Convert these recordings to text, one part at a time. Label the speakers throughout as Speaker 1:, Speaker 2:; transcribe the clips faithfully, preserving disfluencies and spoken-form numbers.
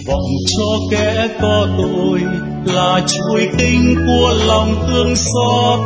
Speaker 1: vọng cho kẻ có tội là chuỗi tinh của lòng thương xót.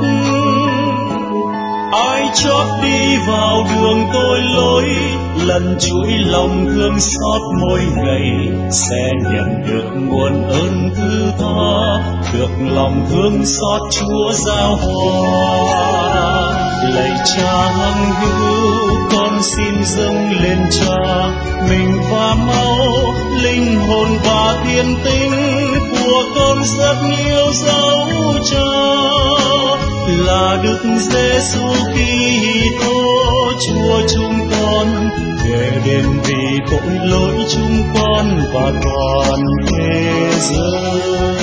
Speaker 1: Ai chót đi vào đường tội lỗi, lần chuỗi lòng thương xót mỗi ngày sẽ nhận được nguồn ơn thứ tha, được lòng thương xót Chúa giao hòa. Lạy Cha hằng hữu, con xin dâng lên Cha mình và máu, linh hồn và thiên tính của con rất yêu dấu Cha, là Đức Giêsu Kitô Chúa chúng con, để đền vì tội lỗi chúng con và toàn thế giới.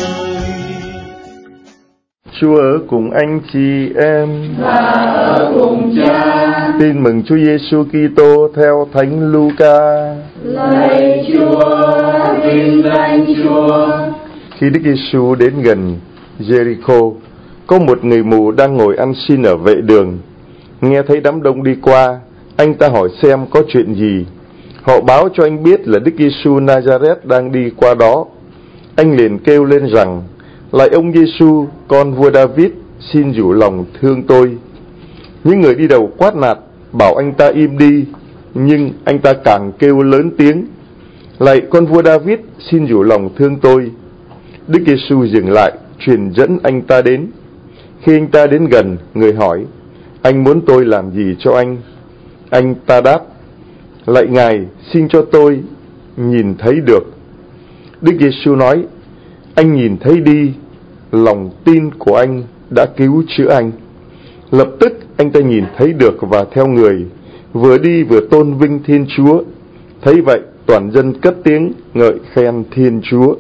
Speaker 2: Chúa ở cùng anh chị em
Speaker 3: và ở cùng Cha.
Speaker 2: Tin mừng Chúa Giêsu Kitô theo Thánh Luca.
Speaker 3: Lạy Chúa, vinh danh Chúa.
Speaker 2: Khi Đức Giêsu đến gần Jericho, có một người mù đang ngồi ăn xin ở vệ đường. Nghe thấy đám đông đi qua, anh ta hỏi xem có chuyện gì. Họ báo cho anh biết là Đức Giêsu Nazareth đang đi qua đó. Anh liền kêu lên rằng: Lạy ông Giêsu, con vua David, xin dịu lòng thương tôi. Những người đi đầu quát nạt, bảo anh ta im đi, nhưng anh ta càng kêu lớn tiếng: Lạy con vua David, xin dịu lòng thương tôi. Đức Giêsu dừng lại, truyền dẫn anh ta đến. Khi anh ta đến gần, người hỏi: Anh muốn tôi làm gì cho anh? Anh ta đáp: Lạy Ngài, xin cho tôi nhìn thấy được. Đức Giêsu nói: Anh nhìn thấy đi, lòng tin của anh đã cứu chữa anh. Lập tức anh ta nhìn thấy được và theo người, vừa đi vừa tôn vinh Thiên Chúa. Thấy vậy, toàn dân cất tiếng ngợi khen Thiên Chúa.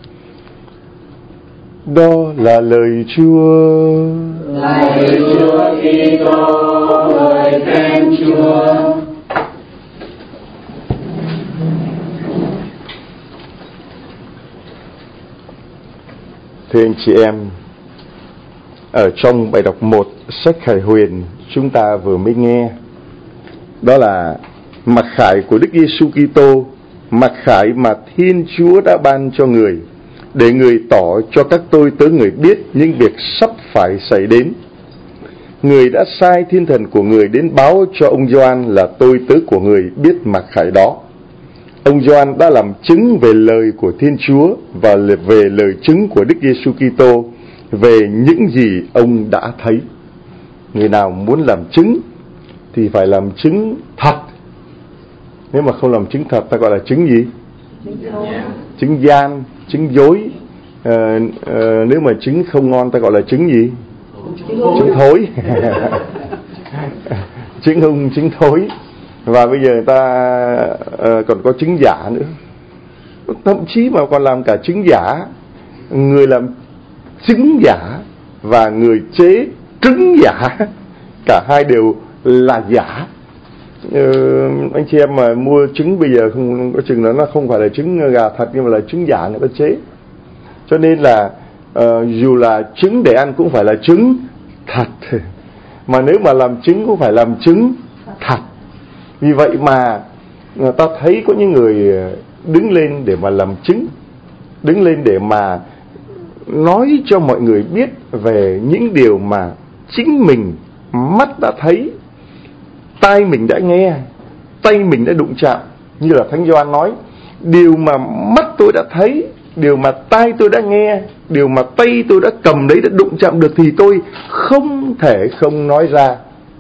Speaker 2: Đó là lời Chúa.
Speaker 3: Lạy Chúa Kitô, ngợi khen Chúa.
Speaker 2: Thưa anh chị em, ở trong bài đọc một sách Khải Huyền chúng ta vừa mới nghe, đó là mặc khải của Đức Giêsu Kitô, mặc khải mà Thiên Chúa đã ban cho người, để người tỏ cho các tôi tớ người biết những việc sắp phải xảy đến. Người đã sai thiên thần của người đến báo cho ông Gioan là tôi tớ của người biết mặc khải đó. Ông Gioan đã làm chứng về lời của Thiên Chúa và về lời chứng của Đức Giêsu Kitô, về những gì ông đã thấy. Người nào muốn làm chứng thì phải làm chứng thật. Nếu mà không làm chứng thật, ta gọi là chứng gì? Chứng gian, chứng dối. à, à, Nếu mà chứng không ngon, ta gọi là chứng gì? Chứng thối. Chứng hung, chứng thối. Và bây giờ người ta uh, còn có chứng giả nữa. Thậm chí mà còn làm cả chứng giả. Người làm chứng giả và người chế trứng giả, cả hai đều là giả. uh, Anh chị em mà mua trứng bây giờ không có chừng đó, nó không phải là trứng gà thật, nhưng mà là trứng giả người ta chế. Cho nên là uh, dù là trứng để ăn cũng phải là trứng thật, mà nếu mà làm trứng cũng phải làm trứng thật. Vì vậy mà ta thấy có những người đứng lên để mà làm chứng, đứng lên để mà nói cho mọi người biết về những điều mà chính mình mắt đã thấy, tai mình đã nghe, tay mình đã đụng chạm. Như là Thánh Gioan nói: điều mà mắt tôi đã thấy, điều mà tai tôi đã nghe, điều mà tay tôi đã cầm đấy, đã đụng chạm được, thì tôi không thể không nói ra.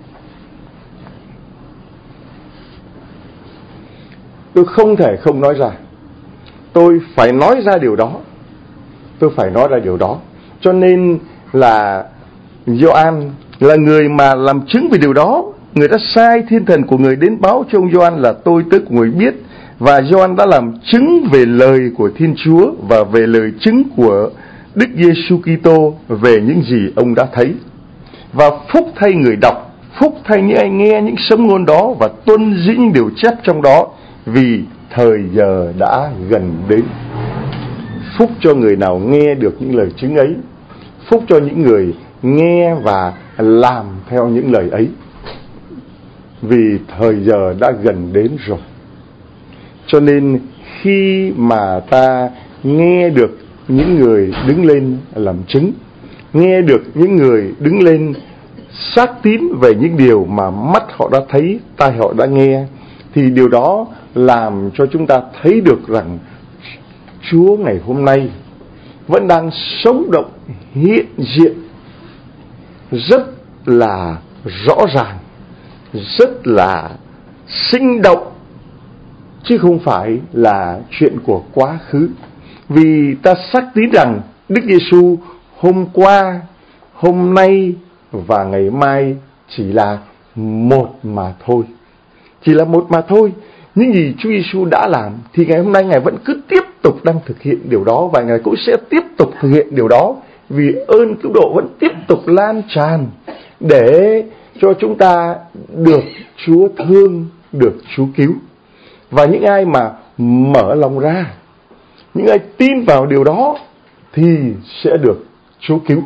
Speaker 2: Tôi không thể không nói ra. Tôi phải nói ra điều đó. Tôi phải nói ra điều đó. Cho nên là Gioan là người mà làm chứng về điều đó. Người đã sai thiên thần của người đến báo cho ông Gioan là tôi tớ của người biết. Và Gioan đã làm chứng về lời của Thiên Chúa và về lời chứng của Đức Giêsu Kitô, về những gì ông đã thấy. Và phúc thay người đọc, phúc thay những ai nghe những sấm ngôn đó và tuân giữ những điều chép trong đó, vì thời giờ đã gần đến. Phúc cho người nào nghe được những lời chứng ấy, phúc cho những người nghe và làm theo những lời ấy, vì thời giờ đã gần đến rồi. Cho nên khi mà ta nghe được những người đứng lên làm chứng, nghe được những người đứng lên xác tín về những điều mà mắt họ đã thấy, tai họ đã nghe, thì điều đó làm cho chúng ta thấy được rằng Chúa ngày hôm nay vẫn đang sống động, hiện diện rất là rõ ràng, rất là sinh động, chứ không phải là chuyện của quá khứ. Vì ta xác tín rằng Đức Giêsu hôm qua, hôm nay và ngày mai chỉ là một mà thôi. Chỉ là một mà thôi. Những gì Chúa Giêsu đã làm thì ngày hôm nay Ngài vẫn cứ tiếp tục đang thực hiện điều đó, và Ngài cũng sẽ tiếp tục thực hiện điều đó, vì ơn cứu độ vẫn tiếp tục lan tràn để cho chúng ta được Chúa thương, được Chúa cứu. Và những ai mà mở lòng ra, những ai tin vào điều đó thì sẽ được Chúa cứu.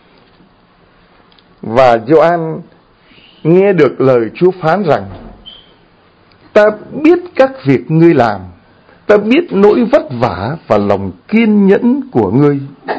Speaker 2: Và Gioan nghe được lời Chúa phán rằng: ta biết các việc ngươi làm, ta biết nỗi vất vả và lòng kiên nhẫn của ngươi.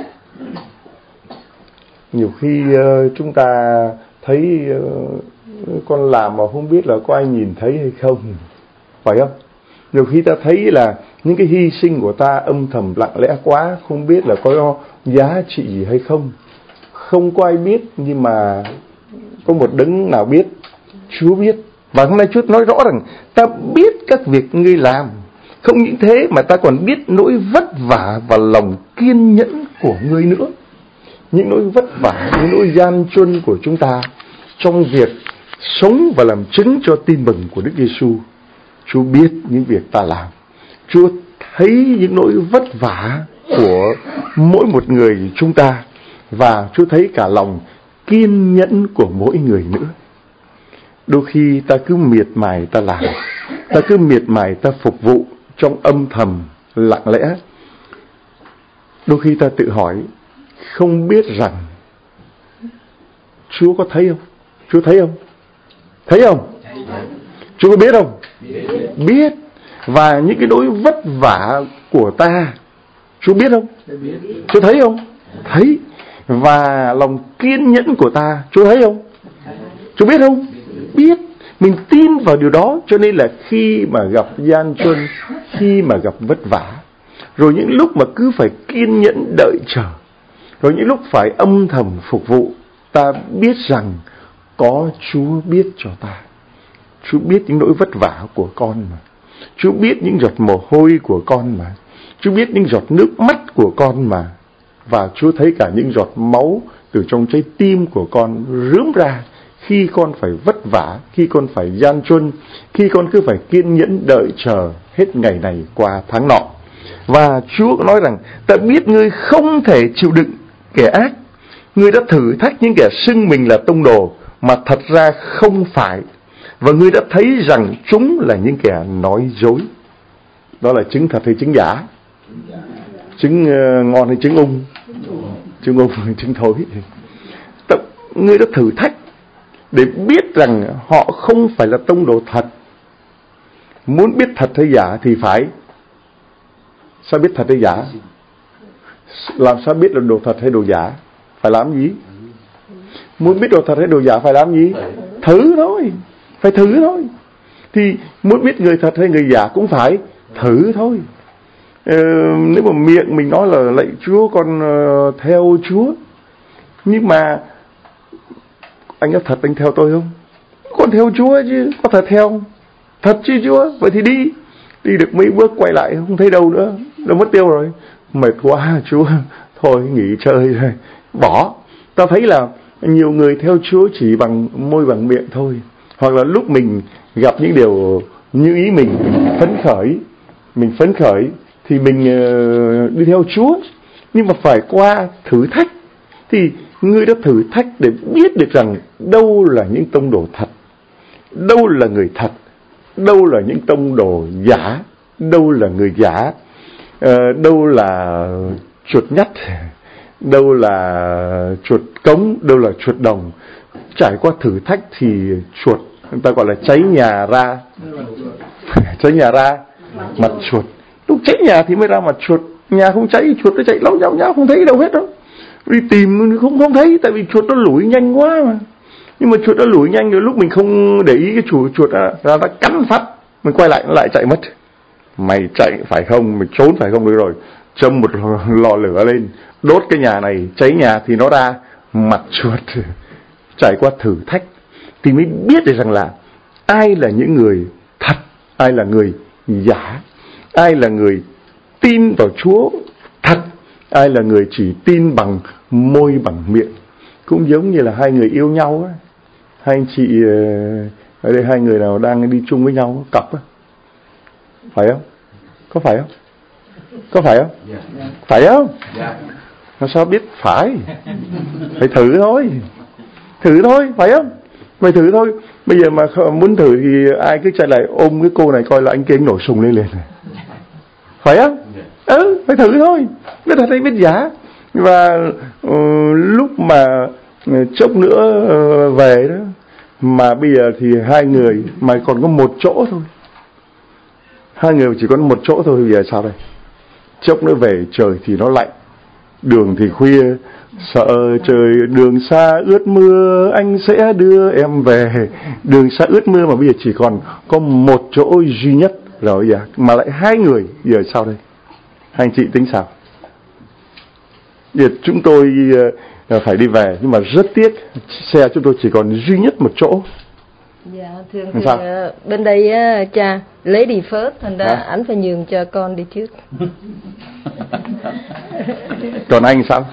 Speaker 2: Nhiều khi uh, chúng ta thấy uh, con làm mà không biết là có ai nhìn thấy hay không, phải không? Nhiều khi ta thấy là những cái hy sinh của ta âm thầm lặng lẽ quá, không biết là có giá trị gì hay không. Không có ai biết, nhưng mà có một đấng nào biết, Chúa biết. Và hôm nay Chúa nói rõ rằng ta biết các việc ngươi làm. Không những thế mà ta còn biết nỗi vất vả và lòng kiên nhẫn của ngươi nữa. Những nỗi vất vả, những nỗi gian truân của chúng ta trong việc sống và làm chứng cho tin mừng của Đức Giêsu. Chúa biết những việc ta làm. Chúa thấy những nỗi vất vả của mỗi một người chúng ta, và Chúa thấy cả lòng kiên nhẫn của mỗi người nữa. Đôi khi ta cứ miệt mài ta làm, ta cứ miệt mài ta phục vụ trong âm thầm lặng lẽ. Đôi khi ta tự hỏi, không biết rằng Chúa có thấy không? Chúa thấy không? Thấy không? Chúa có biết không? Biết. Và những cái nỗi vất vả của ta, Chúa biết không? Chúa thấy không? Thấy. Và lòng kiên nhẫn của ta, Chúa thấy không? Chúa biết không? Biết. Mình tin vào điều đó, cho nên là khi mà gặp gian truân, khi mà gặp vất vả, rồi những lúc mà cứ phải kiên nhẫn đợi chờ, rồi những lúc phải âm thầm phục vụ, ta biết rằng có Chúa biết cho ta. Chúa biết những nỗi vất vả của con mà. Chúa biết những giọt mồ hôi của con mà. Chúa biết những giọt nước mắt của con mà. Và Chúa thấy cả những giọt máu từ trong trái tim của con rướm ra khi con phải vất vả, khi con phải gian truân, khi con cứ phải kiên nhẫn đợi chờ hết ngày này qua tháng nọ. Và Chúa nói rằng, ta biết ngươi không thể chịu đựng kẻ ác. Ngươi đã thử thách những kẻ xưng mình là tông đồ mà thật ra không phải. Và ngươi đã thấy rằng chúng là những kẻ nói dối. Đó là trứng thật hay trứng giả? Trứng uh, ngon hay trứng ung? Trứng ung hay trứng thối? Ta, ngươi đã thử thách để biết rằng họ không phải là tông đồ thật. Muốn biết thật hay giả thì phải, sao biết thật hay giả? Làm sao biết là đồ thật hay đồ giả? Phải làm gì? Muốn biết đồ thật hay đồ giả phải làm gì? Thử thôi. Phải thử thôi. Thì muốn biết người thật hay người giả cũng phải thử thôi. ờ, Nếu mà miệng mình nói là lạy Chúa, con uh, theo Chúa, nhưng mà anh có thật anh theo tôi không? Con theo Chúa chứ, có thật theo không? Thật chứ Chúa. Vậy thì đi. Đi được mấy bước quay lại không thấy đâu nữa, đâu mất tiêu rồi. Mệt quá Chúa, thôi nghỉ chơi rồi, bỏ. Ta thấy là nhiều người theo Chúa chỉ bằng môi bằng miệng thôi. Hoặc là lúc mình gặp những điều như ý mình, mình phấn khởi, mình phấn khởi thì mình uh, đi theo Chúa. Nhưng mà phải qua thử thách. Thì ngươi đã thử thách để biết được rằng đâu là những tông đồ thật, đâu là người thật, đâu là những tông đồ giả, đâu là người giả, uh, đâu là chuột nhắt, đâu là chuột cống, đâu là chuột đồng. Trải qua thử thách thì chuột, người ta gọi là cháy nhà ra. Cháy nhà ra. Mặt chuột. Lúc cháy nhà thì mới ra mặt chuột. Nhà không cháy, chuột nó chạy lóng nhau nhau không thấy đâu hết đâu. Đi tìm không không thấy, tại vì chuột nó lủi nhanh quá mà. Nhưng mà chuột nó lủi nhanh rồi lúc mình không để ý cái chủ chuột ra, ra nó cắn phát, mình quay lại nó lại chạy mất. Mày chạy phải không, mày trốn phải không, được rồi. Châm một lò lửa lên, đốt cái nhà này, cháy nhà thì nó ra mặt chuột. Trải qua thử thách thì mới biết được rằng là ai là những người thật, ai là người giả, ai là người tin vào Chúa thật, ai là người chỉ tin bằng môi bằng miệng. Cũng giống như là hai người yêu nhau á, hai anh chị ở đây, hai người nào đang đi chung với nhau cặp á, phải không? Có phải không? Có phải không? Phải không? Làm sao biết phải? Phải thử thôi, thử thôi, phải không? Phải thử thôi. Bây giờ mà muốn thử thì ai cứ chạy lại ôm cái cô này coi là anh kia anh nổ sùng lên liền, phải không? Ừ, phải thử thôi, biết thật hay biết giả. Và uh, lúc mà uh, chốc nữa uh, về đó, mà bây giờ thì hai người mà còn có một chỗ thôi, hai người chỉ có một chỗ thôi, bây giờ sao đây? Chốc nữa về trời thì nó lạnh, đường thì khuya, sợ trời đường xa ướt mưa, anh sẽ đưa em về. Đường xa ướt mưa mà bây giờ chỉ còn có một chỗ duy nhất rồi, giờ mà lại hai người, giờ sao đây? Hai anh chị tính sao? Giờ chúng tôi uh, phải đi về, nhưng mà rất tiếc xe chúng tôi chỉ còn duy nhất một chỗ.
Speaker 4: Dạ thường thì uh, bên đây uh, cha lady first, thành ra ảnh phải nhường cho con đi trước.
Speaker 2: Còn anh sao?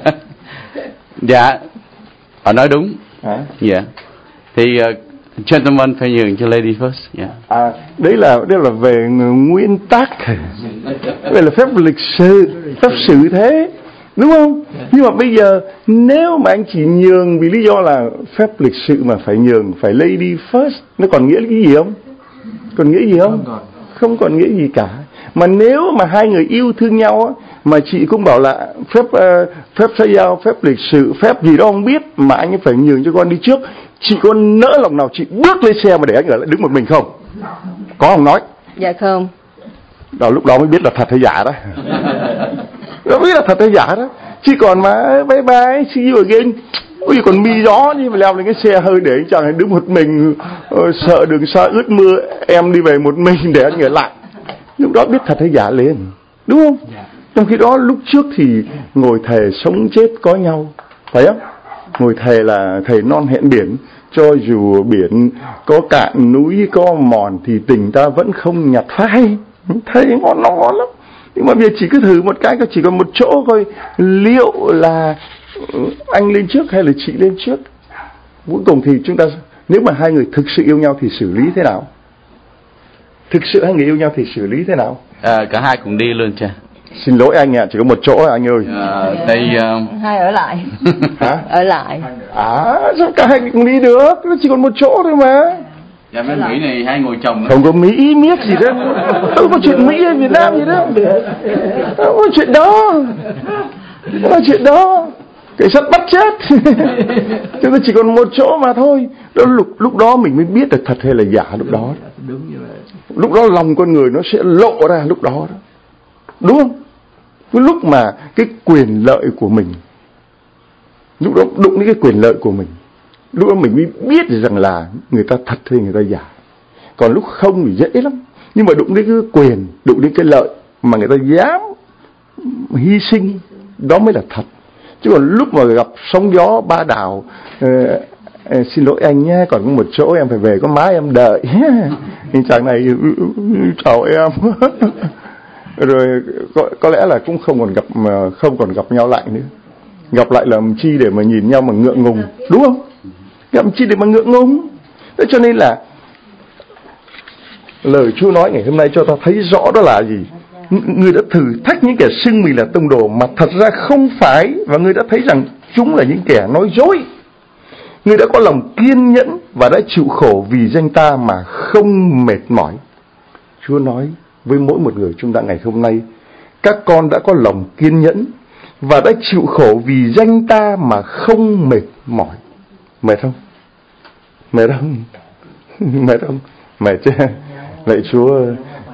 Speaker 5: Dạ, họ nói đúng.
Speaker 2: Hả?
Speaker 5: Dạ. Thì uh, gentleman phải nhường cho lady first. Yeah.
Speaker 2: À, đấy là đấy là về nguyên tắc, đây là phép lịch sự, phép xử thế, đúng không? Nhưng mà bây giờ nếu mà anh chỉ nhường vì lý do là phép lịch sự mà phải nhường, phải lady first, nó còn nghĩa cái gì không? Còn nghĩa gì không? Không còn nghĩa gì cả. Mà nếu mà hai người yêu thương nhau á, mà chị cũng bảo là phép uh, phép xã giao, phép lịch sự, phép gì đó không biết mà anh ấy phải nhường cho con đi trước, chị có nỡ lòng nào chị bước lên xe mà để anh ở lại đứng một mình không? Có không nói?
Speaker 4: Dạ không.
Speaker 2: Đó, lúc đó mới biết là thật hay giả đó. Đó biết là thật hay giả đó. Chị còn mà bye bye, see you again. Ôi còn mi gió đi mà leo lên cái xe hơi để anh chàng này đứng một mình, uh, sợ đường xa ướt mưa, em đi về một mình để anh ở lại. Lúc đó biết thật hay giả liền, đúng không? Trong khi đó lúc trước thì ngồi thề sống chết có nhau, phải không? Ngồi thề là thề non hẹn biển, cho dù biển có cạn núi có mòn thì tình ta vẫn không nhạt phai. Thề ngon nó ngon lắm. Nhưng mà bây giờ chỉ cứ thử một cái, chỉ còn một chỗ thôi, liệu là anh lên trước hay là chị lên trước? Cuối cùng thì chúng ta, nếu mà hai người thực sự yêu nhau thì xử lý thế nào? Thực sự hai người yêu nhau thì xử lý thế nào?
Speaker 5: À, cả hai cùng đi luôn cha.
Speaker 2: Xin lỗi anh ạ, à, chỉ có một chỗ anh ơi.
Speaker 5: À, đây uh...
Speaker 4: hai ở lại.
Speaker 2: Hả?
Speaker 4: Ở lại.
Speaker 2: À, sao cả hai cùng đi được? Nó chỉ còn một chỗ thôi mà.
Speaker 5: Dạ bên Mỹ này hai ngồi chồng.
Speaker 2: Không có Mỹ miết gì đó. Không có chuyện Mỹ hay Việt Nam gì đó. Không có chuyện đó. Không có chuyện đó. Cảnh sát bắt chết. Chúng ta chỉ còn một chỗ mà thôi. Đó, lúc, lúc đó mình mới biết được thật hay là giả lúc đó.
Speaker 6: Đúng như vậy.
Speaker 2: Lúc đó lòng con người nó sẽ lộ ra lúc đó. Đúng không? Cái lúc mà cái quyền lợi của mình, lúc đó đụng đến cái quyền lợi của mình, lúc đó mình mới biết rằng là người ta thật hay người ta giả. Còn lúc không thì dễ lắm. Nhưng mà đụng đến cái quyền, đụng đến cái lợi mà người ta dám hy sinh, đó mới là thật. Chứ còn lúc mà gặp sóng gió ba đảo, uh, uh, xin lỗi anh nhé, còn có một chỗ em phải về, có má em đợi. Nhưng chàng này chào em. Rồi có, có lẽ là cũng không còn gặp mà không còn gặp nhau lại nữa. Gặp lại làm chi để mà nhìn nhau mà ngượng ngùng, đúng không? Gặp chi để mà ngượng ngùng. Thế cho nên là lời Chúa nói ngày hôm nay cho ta thấy rõ đó là gì? Người đã thử thách những kẻ xưng mình là tông đồ mà thật ra không phải, và người đã thấy rằng chúng là những kẻ nói dối. Người đã có lòng kiên nhẫn và đã chịu khổ vì danh ta mà không mệt mỏi. Chúa nói với mỗi một người chúng ta ngày hôm nay, các con đã có lòng kiên nhẫn và đã chịu khổ vì danh ta mà không mệt mỏi. Mệt không? Mệt không? Mệt không? Mệt chứ. Lạy Chúa,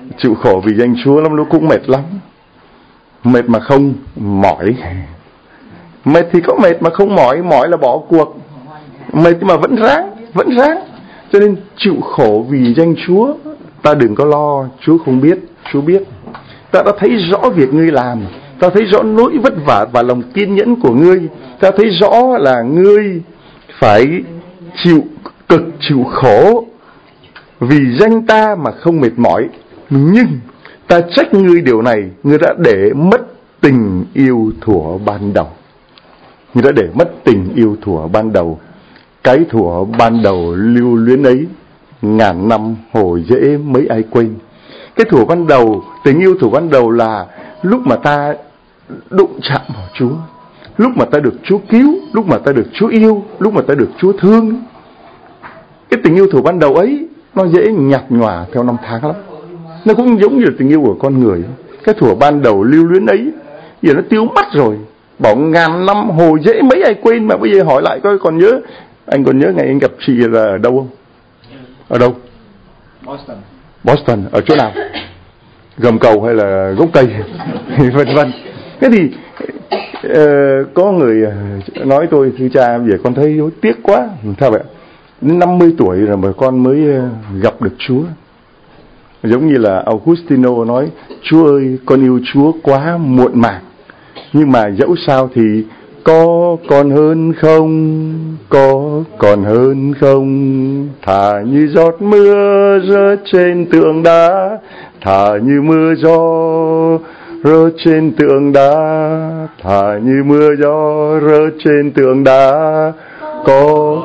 Speaker 2: Chịu khổ vì danh Chúa lắm, nó cũng mệt lắm. Mệt mà không mỏi. Mệt thì có mệt mà không mỏi, mỏi là bỏ cuộc. Mệt mà vẫn ráng, vẫn ráng. Cho nên chịu khổ vì danh Chúa, ta đừng có lo, Chúa không biết, Chúa biết. Ta đã thấy rõ việc ngươi làm, ta thấy rõ nỗi vất vả và lòng kiên nhẫn của ngươi, ta thấy rõ là ngươi phải chịu cực, chịu khổ vì danh ta mà không mệt mỏi. Nhưng ta trách ngươi điều này, ngươi đã để mất tình yêu thuở ban đầu. Ngươi đã để mất tình yêu thuở ban đầu. Cái thuở ban đầu lưu luyến ấy, ngàn năm hồi dễ mấy ai quên. Cái thuở ban đầu, tình yêu thuở ban đầu là lúc mà ta đụng chạm vào Chúa, lúc mà ta được Chúa cứu, lúc mà ta được Chúa yêu, lúc mà ta được Chúa thương. Cái tình yêu thuở ban đầu ấy nó dễ nhạt nhòa theo năm tháng lắm. Nó cũng giống như là tình yêu của con người. Cái thuở ban đầu lưu luyến ấy giờ nó tiêu mất rồi. Bảo ngàn năm hồi dễ mấy ai quên. Mà bây giờ hỏi lại coi còn nhớ, anh còn nhớ ngày anh gặp chị là ở đâu không? Ở đâu?
Speaker 6: Boston.
Speaker 2: Boston, ở chỗ nào? Gầm cầu hay là gốc cây? Vân vân. Thế thì uh, có người nói tôi, thưa cha, về con thấy tiếc quá. Sao vậy? Đến năm mươi tuổi rồi mà con mới gặp được Chúa. Giống như là Augustino nói, Chúa ơi, con yêu Chúa quá muộn màng. Nhưng mà dẫu sao thì có còn hơn không, có còn hơn không. Thà như giọt mưa rơi trên tượng đá, thà như mưa gió rơi trên tượng đá, thà như mưa gió rơi trên tượng đá. Có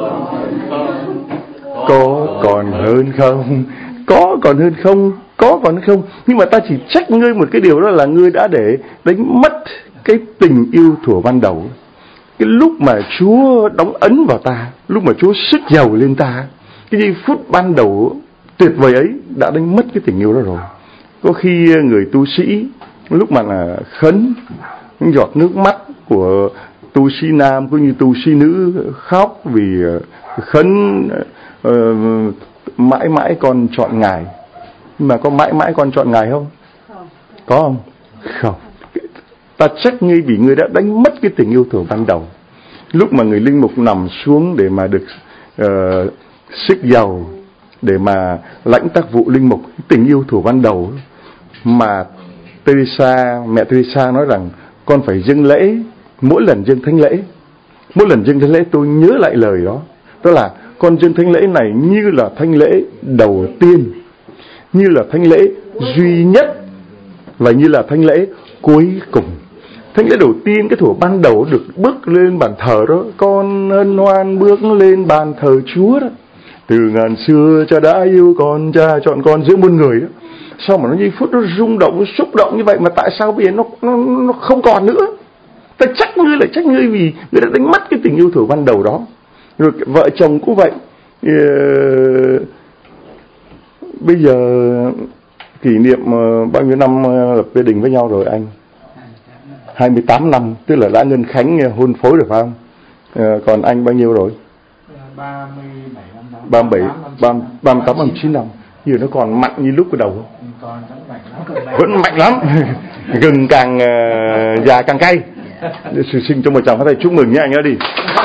Speaker 2: Có còn hơn không, có còn hơn không, có còn hơn không. Nhưng mà ta chỉ trách ngươi một cái điều, đó là ngươi đã để đánh mất cái tình yêu thuở ban đầu. Cái lúc mà Chúa đóng ấn vào ta, lúc mà Chúa sức giàu lên ta, cái giây phút ban đầu tuyệt vời ấy đã đánh mất cái tình yêu đó rồi. Có khi người tu sĩ lúc mà là khấn, những giọt nước mắt của tu sĩ nam cũng như tu sĩ nữ khóc vì khấn uh, mãi mãi con chọn Ngài. Nhưng mà có mãi mãi con chọn Ngài không? Không. Có không? Không. Ta trách ngươi vì ngươi đã đánh mất cái tình yêu thuở ban đầu. Lúc mà người linh mục nằm xuống để mà được uh, xích dầu, để mà lãnh tác vụ linh mục, tình yêu thuở ban đầu mà Teresa, mẹ Teresa nói rằng con phải dâng lễ, mỗi lần dâng thánh lễ, mỗi lần dâng thánh lễ tôi nhớ lại lời đó. Đó là con dâng thánh lễ này như là thánh lễ đầu tiên, như là thánh lễ duy nhất và như là thánh lễ cuối cùng. Thánh lễ đầu tiên, cái thuở ban đầu được bước lên bàn thờ đó, con hân hoan bước lên bàn thờ Chúa đó. Từ ngàn xưa cha đã yêu con, cha chọn con giữa muôn người đó. Sao mà nó giây phút nó rung động, nó xúc động như vậy mà tại sao bây giờ nó nó, nó không còn nữa? Ta trách ngươi là trách ngươi vì ngươi đã đánh mất cái tình yêu thuở ban đầu đó. Rồi vợ chồng cũng vậy. Uh, bây giờ kỷ niệm uh, bao nhiêu năm uh, lập gia đình với nhau rồi anh? hai mươi tám năm, tức là đã ngân khánh uh, hôn phối rồi phải không? Uh, còn anh bao nhiêu rồi?
Speaker 6: ba mươi bảy năm đó.
Speaker 2: ba mươi bảy, ba mươi tám, ba mươi chín năm. Giờ nó còn mạnh như lúc cái đầu không?
Speaker 6: Còn mạnh lắm.
Speaker 2: Vẫn mạnh lắm. Gừng càng uh, già càng cay. Sự sinh cho một chồng có thể chúc mừng nhé anh ơi đi.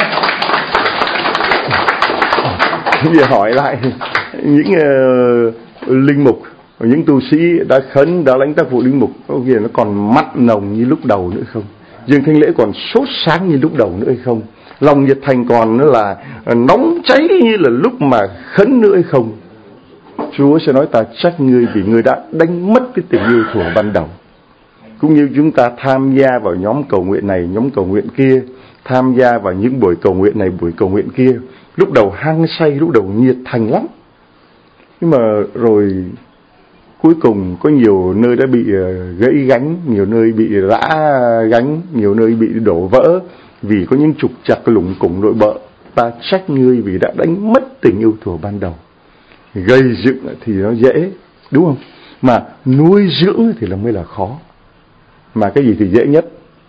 Speaker 2: Bây giờ hỏi lại những uh, linh mục, những tu sĩ đã khấn, đã lãnh tác vụ linh mục, có nghĩa là nó còn mặn nồng như lúc đầu nữa không? Dương thánh lễ còn sốt sáng như lúc đầu nữa hay không? Lòng nhiệt thành còn nữa là nóng cháy như là lúc mà khấn nữa hay không? Chúa sẽ nói ta trách ngươi vì ngươi đã đánh mất cái tình yêu thuở ban đầu. Cũng như chúng ta tham gia vào nhóm cầu nguyện này, nhóm cầu nguyện kia, tham gia vào những buổi cầu nguyện này, buổi cầu nguyện kia, lúc đầu hăng say, lúc đầu nhiệt thành lắm. Nhưng mà rồi cuối cùng có nhiều nơi đã bị gãy gánh, nhiều nơi bị rã gánh, nhiều nơi bị đổ vỡ vì có những trục trặc lủng củng nội bợ. Ta trách ngươi vì đã đánh mất tình yêu thuở ban đầu. Gây dựng thì nó dễ, đúng không? Mà nuôi dưỡng thì là mới là khó. Mà cái gì thì dễ nhất?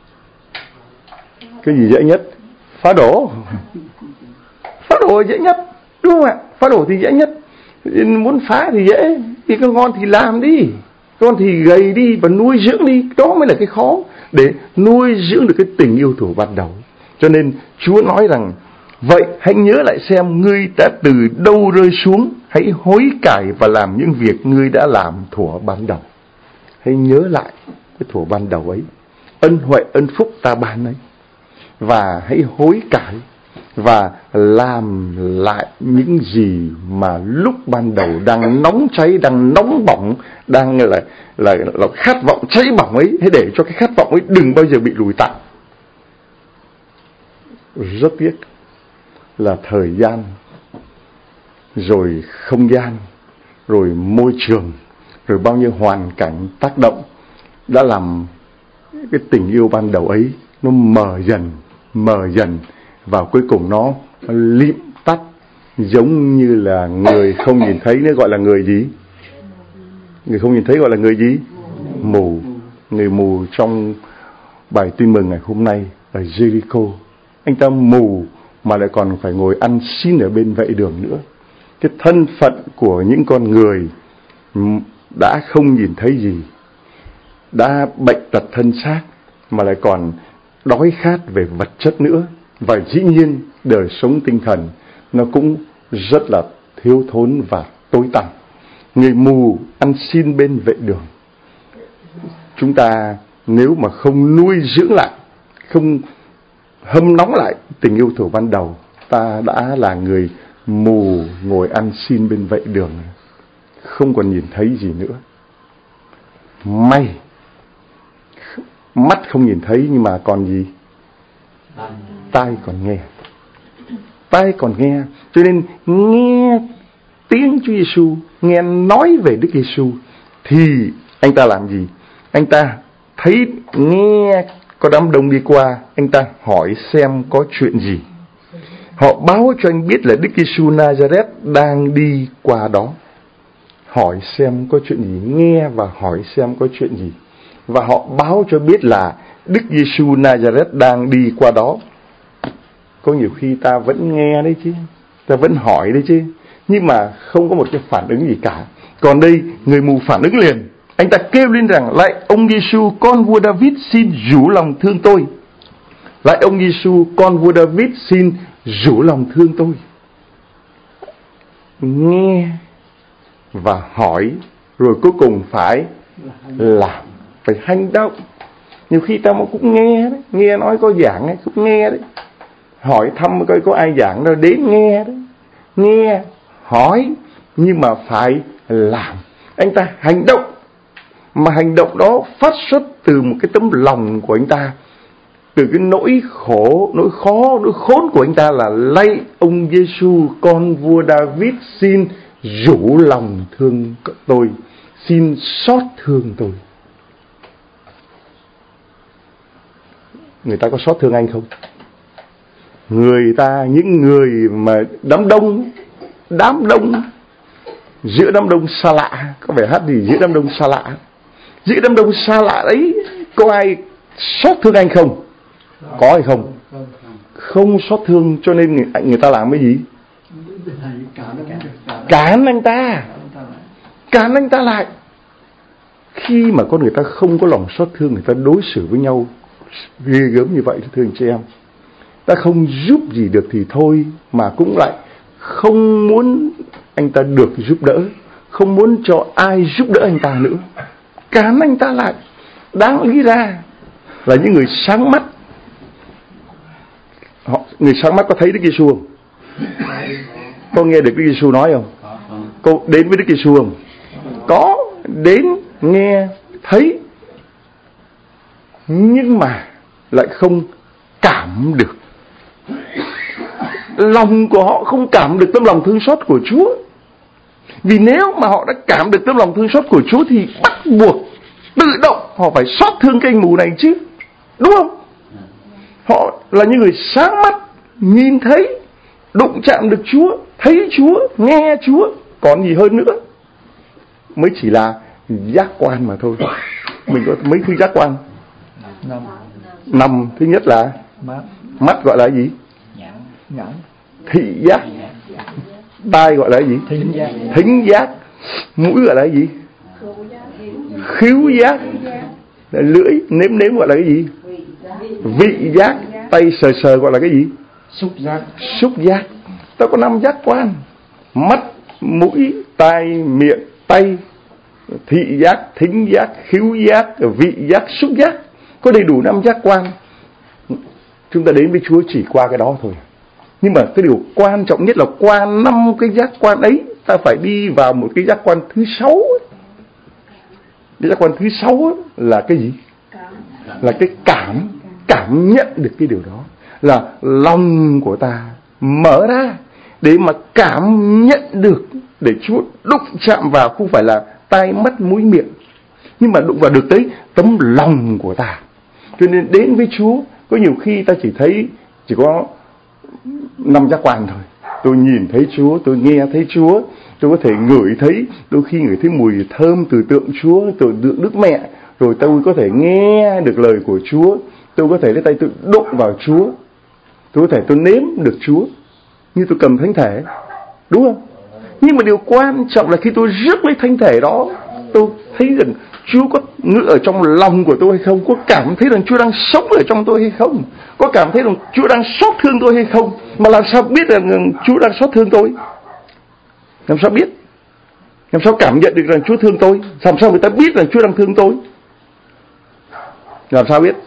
Speaker 2: Cái gì dễ nhất? Phá đổ. Phá đổ dễ nhất, đúng không ạ? Phá đổ thì dễ nhất. Muốn phá thì dễ, thì có ngon thì làm đi. Con thì gầy đi và nuôi dưỡng đi. Đó mới là cái khó, để nuôi dưỡng được cái tình yêu thuở ban đầu. Cho nên Chúa nói rằng, vậy hãy nhớ lại xem ngươi đã từ đâu rơi xuống, hãy hối cải và làm những việc ngươi đã làm thuở ban đầu. Hãy nhớ lại cái thuở ban đầu ấy, ân huệ ân phúc ta ban ấy, và hãy hối cải và làm lại những gì mà lúc ban đầu đang nóng cháy, đang nóng bỏng, đang là, là, là khát vọng cháy bỏng ấy. Hãy để cho cái khát vọng ấy đừng bao giờ bị lùi tàn. Rất tiếc là thời gian, rồi không gian, rồi môi trường, rồi bao nhiêu hoàn cảnh tác động đã làm cái tình yêu ban đầu ấy nó mờ dần, mờ dần, và cuối cùng nó lịm tắt, giống như là người không nhìn thấy nữa, gọi là người gì? Người không nhìn thấy gọi là người gì? Mù. Người mù trong bài tin mừng ngày hôm nay ở Jericho. Anh ta mù mà lại còn phải ngồi ăn xin ở bên vệ đường nữa. Cái thân phận của những con người đã không nhìn thấy gì, đã bệnh tật thân xác, mà lại còn đói khát về vật chất nữa. Và dĩ nhiên đời sống tinh thần nó cũng rất là thiếu thốn và tối tăm. Người mù ăn xin bên vệ đường. Chúng ta nếu mà không nuôi dưỡng lại, không hâm nóng lại tình yêu thuở ban đầu, ta đã là người mù ngồi ăn xin bên vệ đường, không còn nhìn thấy gì nữa. May mắt không nhìn thấy, nhưng mà còn gì? Tai còn nghe. Tai còn nghe. Cho nên nghe tiếng Chúa Giêsu, nghe nói về Đức Giêsu, thì anh ta làm gì? Anh ta thấy, nghe có đám đông đi qua, anh ta hỏi xem có chuyện gì. Họ báo cho anh biết là Đức Giêsu Nazareth đang đi qua đó. Hỏi xem có chuyện gì, nghe và hỏi xem có chuyện gì. Và họ báo cho biết là Đức Giêsu Nazareth đang đi qua đó. Có nhiều khi ta vẫn nghe đấy chứ, ta vẫn hỏi đấy chứ, nhưng mà không có một cái phản ứng gì cả. Còn đây, người mù phản ứng liền. Anh ta kêu lên rằng, lạy ông Giêsu con vua David, xin rủ lòng thương tôi. Lạy ông Giêsu con vua David, xin rủ lòng thương tôi. Nghe và hỏi, rồi cuối cùng phải làm, phải hành động. Nhiều khi ta cũng nghe đấy, nghe nói có giảng ấy, cũng nghe đấy, hỏi thăm coi có ai giảng đâu, đến nghe đấy, nghe, hỏi, nhưng mà phải làm. Anh ta hành động, mà hành động đó phát xuất từ một cái tấm lòng của anh ta, từ cái nỗi khổ, nỗi khó, nỗi khốn của anh ta là lạy ông Giêsu con vua David, xin rủ lòng thương tôi, xin xót thương tôi. Người ta có xót thương anh không? Người ta, những người mà đám đông, đám đông, giữa đám đông xa lạ, có phải hát gì giữa đám đông xa lạ? Giữa đám đông xa lạ đấy, có ai xót thương anh không? Có hay không? Không xót thương, cho nên người, người ta làm cái gì? Cản anh ta, cản anh ta lại. Khi mà con người ta không có lòng xót thương, người ta đối xử với nhau ghê gớm như vậy, thưa anh chị em. Ta không giúp gì được thì thôi, mà cũng lại không muốn anh ta được giúp đỡ, không muốn cho ai giúp đỡ anh ta nữa, cản anh ta lại. Đáng lý ra là những người sáng mắt. Họ, người sáng mắt có thấy Đức Giêsu không? Có nghe được Đức Giêsu nói không? Có đến với Đức Giêsu không? Có đến, nghe, thấy, nhưng mà lại không cảm được. Lòng của họ không cảm được tấm lòng thương xót của Chúa. Vì nếu mà họ đã cảm được tấm lòng thương xót của Chúa thì bắt buộc, tự động họ phải xót thương cái anh mù này chứ, đúng không? Họ là những người sáng mắt, nhìn thấy, đụng chạm được Chúa, thấy Chúa, nghe Chúa, còn gì hơn nữa. Mới chỉ là giác quan mà thôi. Mình có mấy thứ giác quan? Năm. Năm. Thứ nhất là mắt. Mắt gọi là gì? Nhãn. Thị giác. Tai gọi là gì? Thính giác. Thính giác. Mũi gọi là gì? khứu giác, lưỡi nếm nếm gọi là cái gì? Vị giác. Tay sờ sờ gọi là cái gì?
Speaker 6: Xúc giác.
Speaker 2: Xúc giác. Ta có năm giác quan: mắt, mũi, tai, miệng, tay, thị giác, thính giác, khứu giác, vị giác, xúc giác. Có đầy đủ năm giác quan. Chúng ta đến với Chúa chỉ qua cái đó thôi. Nhưng mà cái điều quan trọng nhất là qua năm cái giác quan ấy, ta phải đi vào một cái giác quan thứ sáu. Cái giác quan thứ sáu là cái gì? Là cái cảm, cảm nhận được cái điều đó. Là lòng của ta mở ra để mà cảm nhận được, để Chúa đụng chạm vào, không phải là tai, mắt, mũi, miệng, nhưng mà đụng vào được tới tấm lòng của ta. Cho nên đến với Chúa, có nhiều khi ta chỉ thấy chỉ có năm giác quan thôi. Tôi nhìn thấy Chúa, tôi nghe thấy Chúa, tôi có thể ngửi thấy, đôi khi ngửi thấy mùi thơm từ tượng Chúa, từ tượng Đức Mẹ, rồi tôi có thể nghe được lời của Chúa, tôi có thể lấy tay tôi đụng vào Chúa, tôi có thể tôi nếm được Chúa, như tôi cầm thánh thể, đúng không? Nhưng mà điều quan trọng là khi tôi rước lấy thánh thể đó, tôi thấy rằng Chúa có ngự ở trong lòng của tôi hay không, có cảm thấy rằng Chúa đang sống ở trong tôi hay không, có cảm thấy rằng Chúa đang xót thương tôi hay không. Mà làm sao biết rằng Chúa đang xót thương tôi? Làm sao biết? Làm sao cảm nhận được rằng Chúa thương tôi? Làm sao người ta biết rằng Chúa đang thương tôi? Làm sao biết?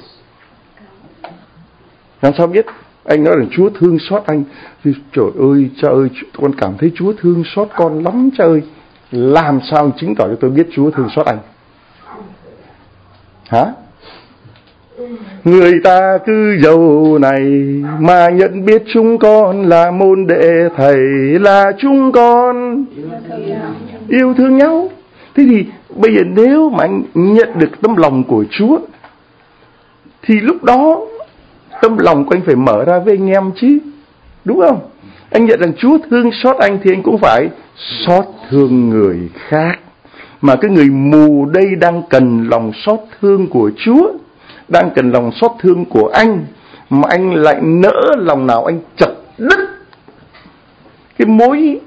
Speaker 2: Làm sao biết? Anh nói rằng Chúa thương xót anh, thì trời ơi, cha ơi, con cảm thấy Chúa thương xót con lắm cha ơi. Làm sao chứng tỏ cho tôi biết Chúa thương xót anh? Hả? Người ta cứ giàu này mà nhận biết chúng con là môn đệ thầy, là chúng con yêu thương nhau. Thế thì bây giờ nếu mà anh nhận được tấm lòng của Chúa, thì lúc đó tấm lòng của anh phải mở ra với anh em chứ, đúng không? Anh nhận rằng Chúa thương xót anh thì anh cũng phải xót thương người khác. Mà cái người mù đây đang cần lòng xót thương của Chúa, đang cần lòng xót thương của anh, mà anh lại nỡ lòng nào anh chặt đứt cái mối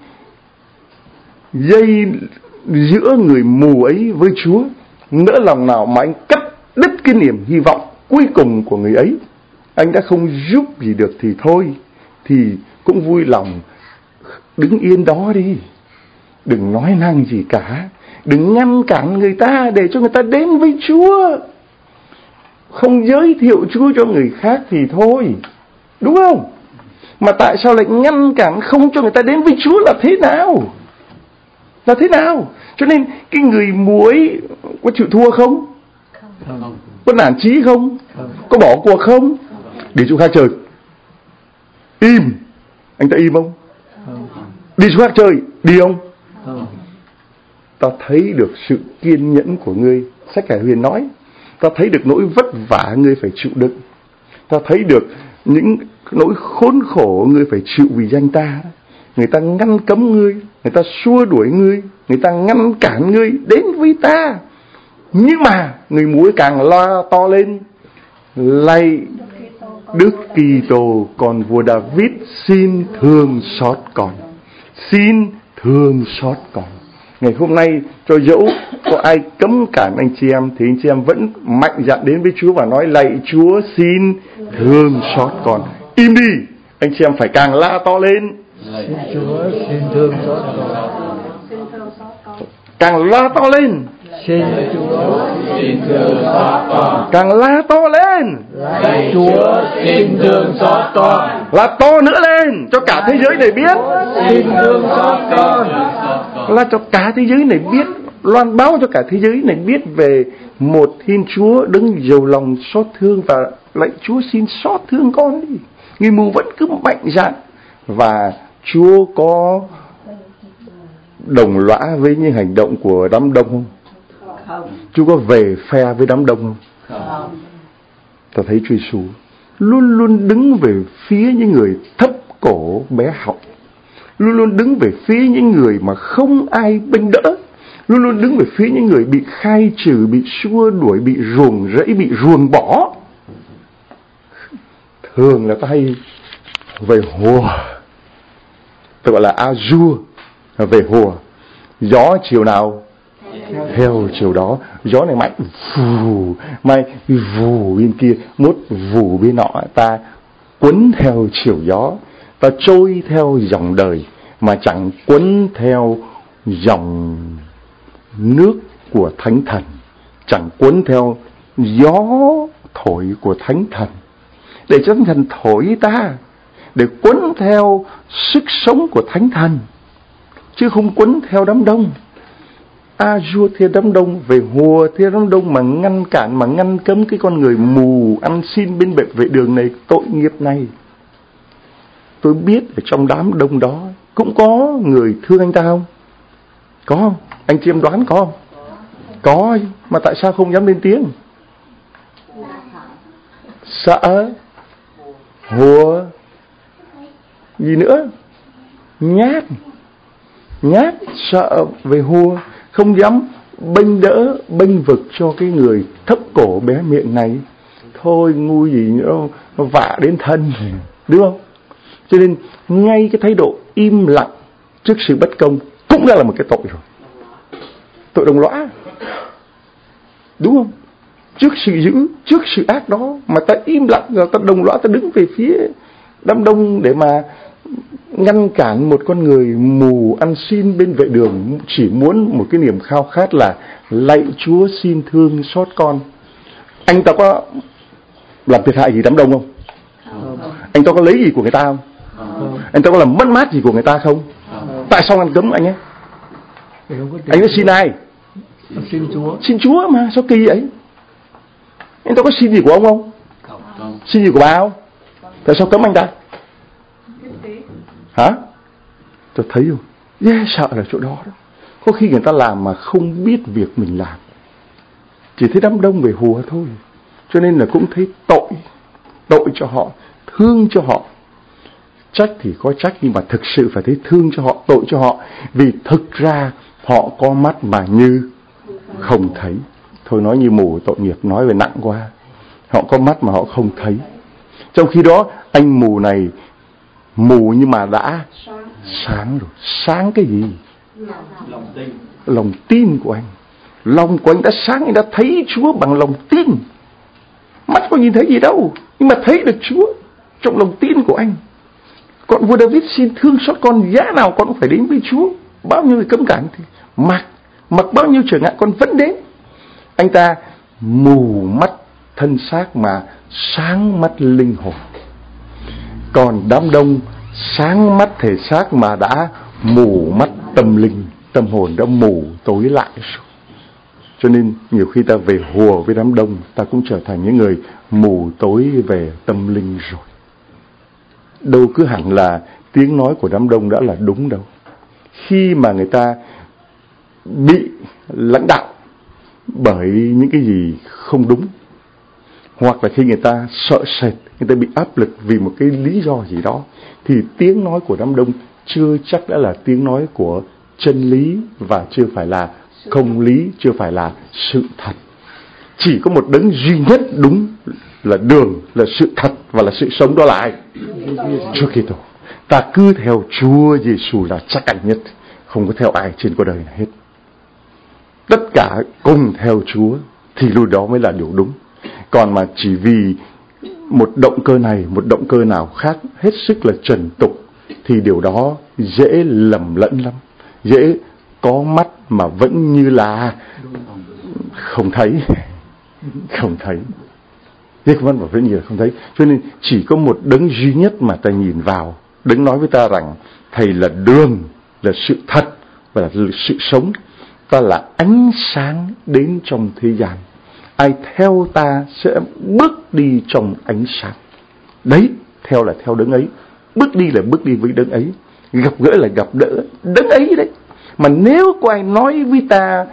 Speaker 2: dây giữa người mù ấy với Chúa, nỡ lòng nào mà anh cắt đứt cái niềm hy vọng cuối cùng của người ấy, anh đã không giúp gì được thì thôi, thì cũng vui lòng đứng yên đó đi, đừng nói năng gì cả, đừng ngăn cản người ta để cho người ta đến với Chúa. Không giới thiệu Chúa cho người khác thì thôi, đúng không? Mà tại sao lại ngăn cản không cho người ta đến với Chúa là thế nào? Là thế nào? Cho nên cái người muối có chịu thua không? Không. Có nản chí không? Không. Có bỏ cuộc không? Đi chỗ khác chơi. Im. Anh ta im không? Không. Đi chỗ khác chơi. Đi không? Không. Ta thấy được sự kiên nhẫn của ngươi. Sách Khải Huyền nói, ta thấy được nỗi vất vả ngươi phải chịu đựng, ta thấy được những nỗi khốn khổ ngươi phải chịu vì danh ta. Người ta ngăn cấm ngươi, người ta xua đuổi ngươi, người ta ngăn cản ngươi đến với ta. Nhưng mà người muối càng lo to lên, lạy Đức Kitô con vua David, xin thương xót con, xin thương xót con. Ngày hôm nay cho dẫu có ai cấm cản anh chị em, thì anh chị em vẫn mạnh dạn đến với Chúa và nói lạy Chúa xin thương xót con. Im đi, anh chị em phải càng la to lên.
Speaker 6: Xin Chúa xin thương xót con.
Speaker 2: Càng la to lên.
Speaker 6: Xin Chúa xin thương xót con.
Speaker 2: Càng la to lên.
Speaker 6: Lạy Chúa xin thương xót con.
Speaker 2: La to nữa lên cho cả thế giới này biết.
Speaker 6: Xin thương xót con.
Speaker 2: La cho cả thế giới này biết, loan báo cho cả thế giới này biết về một Thiên Chúa đấng giàu lòng xót thương, và lạy Chúa xin xót thương con đi. Người mù vẫn cứ mạnh dạn, và Chúa có đồng lõa với những hành động của đám đông không? Không. Chúa có về phe với đám đông không? Không. Ta thấy Chúa Giêsu luôn luôn đứng về phía những người thấp cổ bé họng, luôn luôn đứng về phía những người mà không ai bênh đỡ, luôn luôn đứng về phía những người bị khai trừ, bị xua đuổi, bị ruồng rẫy, bị ruồng bỏ. Thường là ta hay về hùa, ta gọi là azure, về hùa. Gió chiều nào Theo chiều đó. Gió này mạnh vù, mai vù bên kia, mốt vù bên nọ. Ta quấn theo chiều gió, ta trôi theo dòng đời, mà chẳng quấn theo dòng nước của Thánh Thần, chẳng quấn theo gió thổi của Thánh Thần. Để cho Thánh Thần thổi ta, để quấn theo sức sống của Thánh Thần, chứ không quấn theo đám đông. A vua theo đám đông, về hùa theo đám đông, mà ngăn cản, mà ngăn cấm cái con người mù ăn xin bên bệ vệ đường này, tội nghiệp này. Tôi biết ở trong đám đông đó cũng có người thương anh ta không? Có không? Anh chị em đoán có không? Có, mà tại sao không dám lên tiếng? Sợ, hùa, gì nữa? Nhát, nhát, sợ về hùa, không dám bênh đỡ, bênh vực cho cái người thấp cổ bé miệng này. Thôi ngu gì nữa, nó vạ đến thân, đúng không? Cho nên ngay cái thái độ im lặng trước sự bất công cũng đã là một cái tội rồi. Tội đồng lõa, đúng không? Trước sự dữ, trước sự ác đó mà ta im lặng, rồi ta đồng lõa, ta đứng về phía đám đông để mà ngăn cản một con người mù ăn xin bên vệ đường, chỉ muốn một cái niềm khao khát là lạy Chúa xin thương xót con. Anh ta có làm thiệt hại gì đám đông không? Anh ta có lấy gì của người ta không? Anh ta có làm mất mát gì của người ta không? Tại sao ngăn cấm anh ấy? Anh ấy xin ai?
Speaker 6: Xin Chúa.
Speaker 2: Xin Chúa mà, sao kỳ vậy? Anh ta có xin gì của ông không? Xin gì của bà không? Tại sao cấm anh ta? Hả? Tôi thấy không? Yeah, sợ là chỗ đó đó. Có khi người ta làm mà không biết việc mình làm, chỉ thấy đám đông về hùa thôi. Cho nên là cũng thấy tội, tội cho họ, thương cho họ. Trách thì có trách, nhưng mà thực sự phải thấy thương cho họ, tội cho họ. Vì thực ra họ có mắt mà như không thấy. Thôi nói như mù tội nghiệp, nói về nặng quá. Họ có mắt mà họ không thấy. Trong khi đó anh mù này mù nhưng mà đã sáng, sáng rồi. Sáng cái gì?
Speaker 6: Lòng tin.
Speaker 2: Lòng tin của anh. Lòng của anh đã sáng, anh đã thấy Chúa bằng lòng tin. Mắt có nhìn thấy gì đâu, nhưng mà thấy được Chúa trong lòng tin của anh. Còn vua David xin thương xót con, giá nào con cũng phải đến với Chúa. Bao nhiêu cấm cản thì mặc, mặc bao nhiêu trở ngại con vẫn đến. Anh ta mù mắt thân xác mà sáng mắt linh hồn. Còn đám đông sáng mắt thể xác mà đã mù mắt tâm linh, tâm hồn đã mù tối lại rồi. Cho nên nhiều khi ta về hùa với đám đông, ta cũng trở thành những người mù tối về tâm linh rồi. Đâu cứ hẳn là tiếng nói của đám đông đã là đúng đâu. Khi mà người ta bị lãnh đạo bởi những cái gì không đúng, hoặc là khi người ta sợ sệt, người ta bị áp lực vì một cái lý do gì đó, thì tiếng nói của đám đông chưa chắc đã là tiếng nói của chân lý, và chưa phải là công lý, chưa phải là sự thật. Chỉ có một đấng duy nhất đúng, là đường, là sự thật và là sự sống, đó là ai? Chúa Kitô. Ta cứ theo Chúa Giêsu là chắc ăn nhất, không có theo ai trên cuộc đời này hết. Tất cả cùng theo Chúa thì lúc đó mới là điều đúng. Còn mà chỉ vì một động cơ này, một động cơ nào khác hết sức là trần tục, thì điều đó dễ lầm lẫn lắm. Dễ có mắt mà vẫn như là không thấy. Không thấy. Dễ có mắt mà vẫn như là không thấy. Cho nên chỉ có một đấng duy nhất mà ta nhìn vào. Đấng nói với ta rằng Thầy là đường, là sự thật và là sự sống. Ta là ánh sáng đến trong thế gian. Ai theo ta sẽ bước đi trong ánh sáng. Đấy, theo là theo đấng ấy. Bước đi là bước đi với đấng ấy. Gặp gỡ là gặp đỡ đấng ấy đấy. Mà nếu có ai nói với ta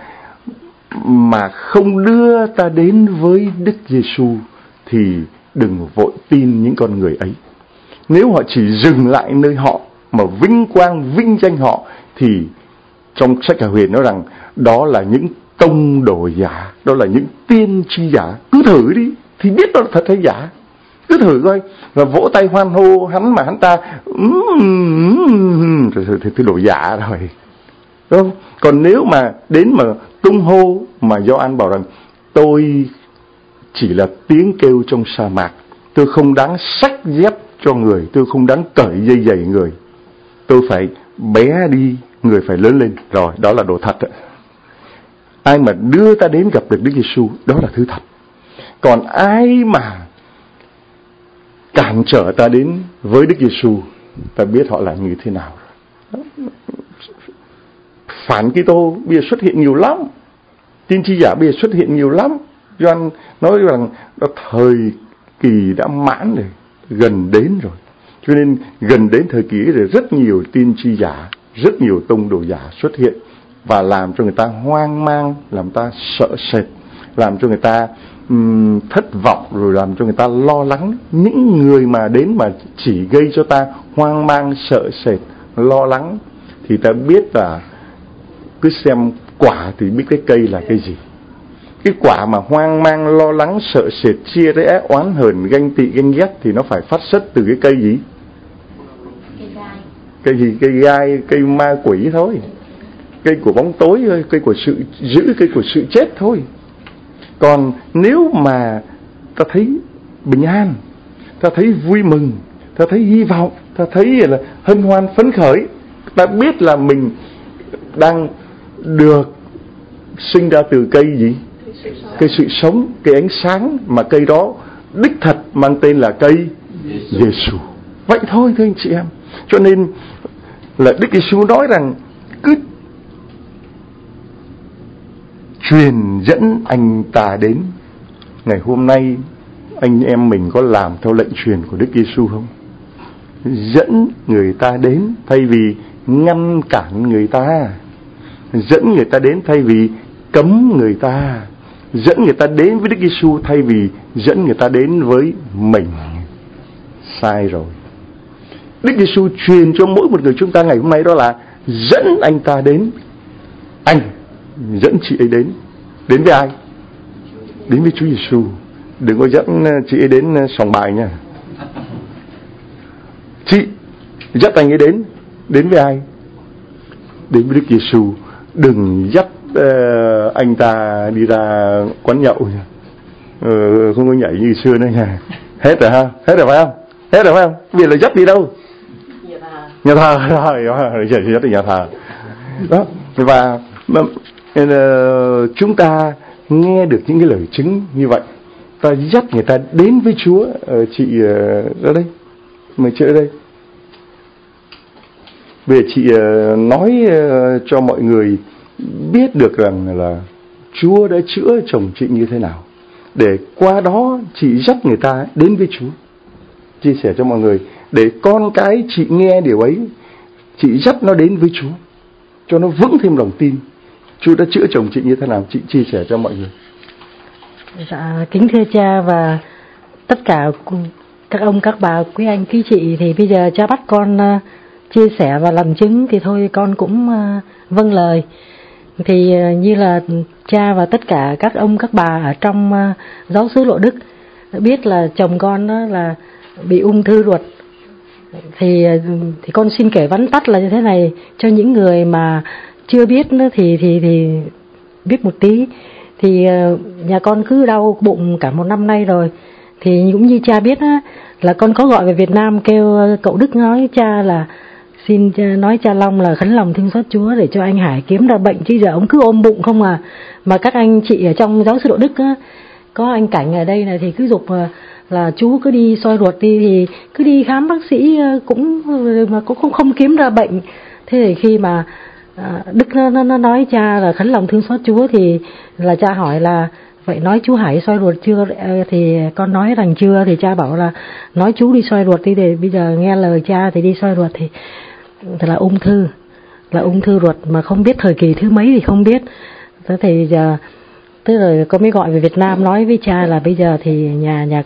Speaker 2: mà không đưa ta đến với Đức Giêsu thì đừng vội tin những con người ấy. Nếu họ chỉ dừng lại nơi họ mà vinh quang vinh danh họ, thì trong sách Hà Huyền nói rằng đó là những tông đồ giả, đó là những tiên tri giả. Cứ thử đi thì biết đó là thật hay giả. Cứ thử coi, và vỗ tay hoan hô hắn mà hắn ta um, thì, thì, thì đồ giả rồi. đúng không? Còn nếu mà đến mà tung hô mà Gioan bảo rằng tôi chỉ là tiếng kêu trong sa mạc, tôi không đáng xách dép cho người, tôi không đáng cởi dây giày người, tôi phải bé đi, người phải lớn lên. Rồi, đó là đồ thật đấy. Ai mà đưa ta đến gặp được Đức Giêsu, đó là thứ thật. Còn ai mà cản trở ta đến với Đức Giêsu, ta biết họ là như thế nào. Phản Kitô bây giờ xuất hiện nhiều lắm, tiên tri giả bây giờ xuất hiện nhiều lắm. Gioan nói rằng đó thời kỳ đã mãn rồi, gần đến rồi. Cho nên gần đến thời kỳ rồi, rất nhiều tiên tri giả, rất nhiều tông đồ giả xuất hiện và làm cho người ta hoang mang, làm ta sợ sệt, làm cho người ta um, thất vọng, rồi làm cho người ta lo lắng. Những người mà đến mà chỉ gây cho ta hoang mang, sợ sệt, lo lắng thì ta biết là cứ xem quả thì biết cái cây là cái gì. Cái quả mà hoang mang, lo lắng, sợ sệt, chia rẽ, oán hờn, ganh tị, ganh ghét thì nó phải phát xuất từ cái cây gì?
Speaker 3: Cây gai.
Speaker 2: Cây gì? Cây gai, cây ma quỷ thôi. Cây của bóng tối thôi, cây của sự dữ, cây của sự chết thôi. Còn nếu mà ta thấy bình an, ta thấy vui mừng, ta thấy hy vọng, ta thấy là hân hoan phấn khởi, ta biết là mình đang được sinh ra từ cây gì? Cây sự sống, cây ánh sáng, mà cây đó đích thật mang tên là cây Giêsu. Vậy thôi thưa anh chị em. Cho nên là Đức Giêsu nói rằng cứ truyền dẫn anh ta đến. Ngày hôm nay anh em mình có làm theo lệnh truyền của Đức Giêsu không? Dẫn người ta đến thay vì ngăn cản người ta, dẫn người ta đến thay vì cấm người ta, dẫn người ta đến với Đức Giêsu thay vì dẫn người ta đến với mình. Sai rồi. Đức Giêsu truyền cho mỗi một người chúng ta ngày hôm nay đó là dẫn anh ta đến. Anh dẫn chị ấy đến. Đến với ai? Đến với Chúa Giêsu. Đừng có dẫn chị ấy đến sòng bài nha. Chị dắt anh ấy đến. Đến với ai? Đến với Đức Giêsu. Đừng dắt uh, anh ta đi ra quán nhậu nha. Uh, không có nhảy như xưa nữa nha. Hết rồi ha? Hết rồi phải không? Hết rồi phải không? Bây giờ là dắt đi đâu? Nhà thờ. Nhà thờ rồi, rồi dắt đi nhà thờ. Đó. Và uh, chúng ta nghe được những cái lời chứng như vậy, ta dắt người ta đến với Chúa. Uh, chị uh, ra đây, mời chị ở đây. Bây giờ chị uh, nói uh, cho mọi người biết được rằng là Chúa đã chữa chồng chị như thế nào, để qua đó chị dắt người ta đến với Chúa. Chia sẻ cho mọi người để con cái chị nghe điều ấy, chị dắt nó đến với Chúa cho nó vững thêm lòng tin. Chúa đã chữa chồng chị như thế nào, chị chia sẻ cho mọi người.
Speaker 7: Dạ, kính thưa cha và tất cả các ông, các bà, quý anh, quý chị, thì bây giờ cha bắt con uh, chia sẻ và làm chứng thì thôi con cũng uh, vâng lời. Thì uh, như là cha và tất cả các ông, các bà ở trong uh, giáo xứ Lộ Đức biết là chồng con đó là bị ung thư ruột. Thì thì con xin kể vắn tắt là như thế này cho những người mà chưa biết nữa thì thì thì biết một tí. Thì nhà con cứ đau bụng cả một năm nay rồi. Thì cũng như cha biết á, là con có gọi về Việt Nam kêu cậu Đức nói cha là xin nói cha Long là khấn lòng thương xót Chúa để cho anh Hải kiếm ra bệnh, chứ giờ ông cứ ôm bụng không à. Mà các anh chị ở trong giáo sư Lộ Đức á, có anh Cảnh ở đây này thì cứ giục là chú cứ đi soi ruột đi, thì cứ đi khám bác sĩ cũng mà cũng không không kiếm ra bệnh. Thế thì khi mà Đức nó, nó, nó nói cha là khấn lòng thương xót Chúa thì là cha hỏi là vậy nói chú Hải soi ruột chưa? Thì con nói rằng chưa. Thì cha bảo là nói chú đi soi ruột đi, để bây giờ nghe lời cha thì đi soi ruột. Thì là ung thư, là ung thư ruột mà không biết thời kỳ thứ mấy thì không biết. Thế thì giờ tức rồi con mới gọi về Việt Nam nói với cha là bây giờ thì nhà nhà